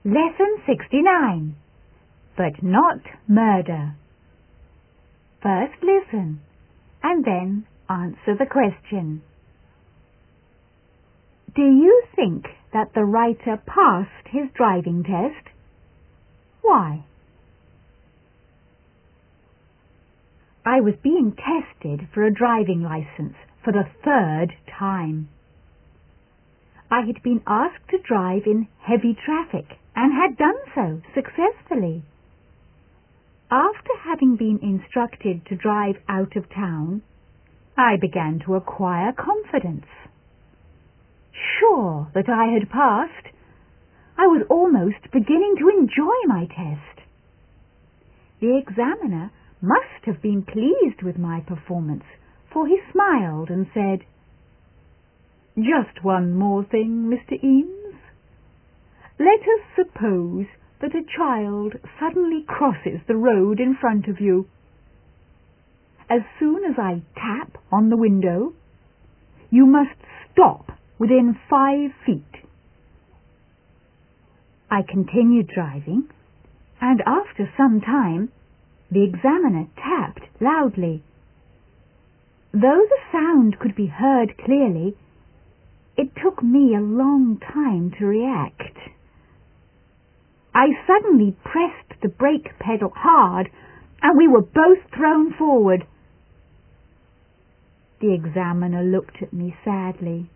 Lesson 69. But not murder. First listen, and then answer the question. Do you think that the writer passed his driving test? Why? I was being tested for a driving license for the 3rd time. I had been asked to drive in heavy traffic and had done so successfully. After having been instructed to drive out of town, I began to acquire confidence. Sure that I had passed, I was almost beginning to enjoy my test. The examiner must have been pleased with my performance, for he smiled and said, "Just one more thing, Mr. Eames. Let us suppose that a child suddenly crosses the road in front of you. As soon as I tap on the window, you must stop within 5 feet." I continued driving, and after some time the examiner tapped loudly. Though the sound could be heard clearly, it took me a long time to react. I suddenly pressed the brake pedal hard, and we were both thrown forward. The examiner looked at me sadly.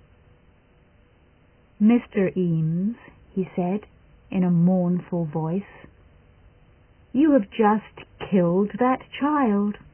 "Mr. Eames," he said in a mournful voice, "you have just killed that child."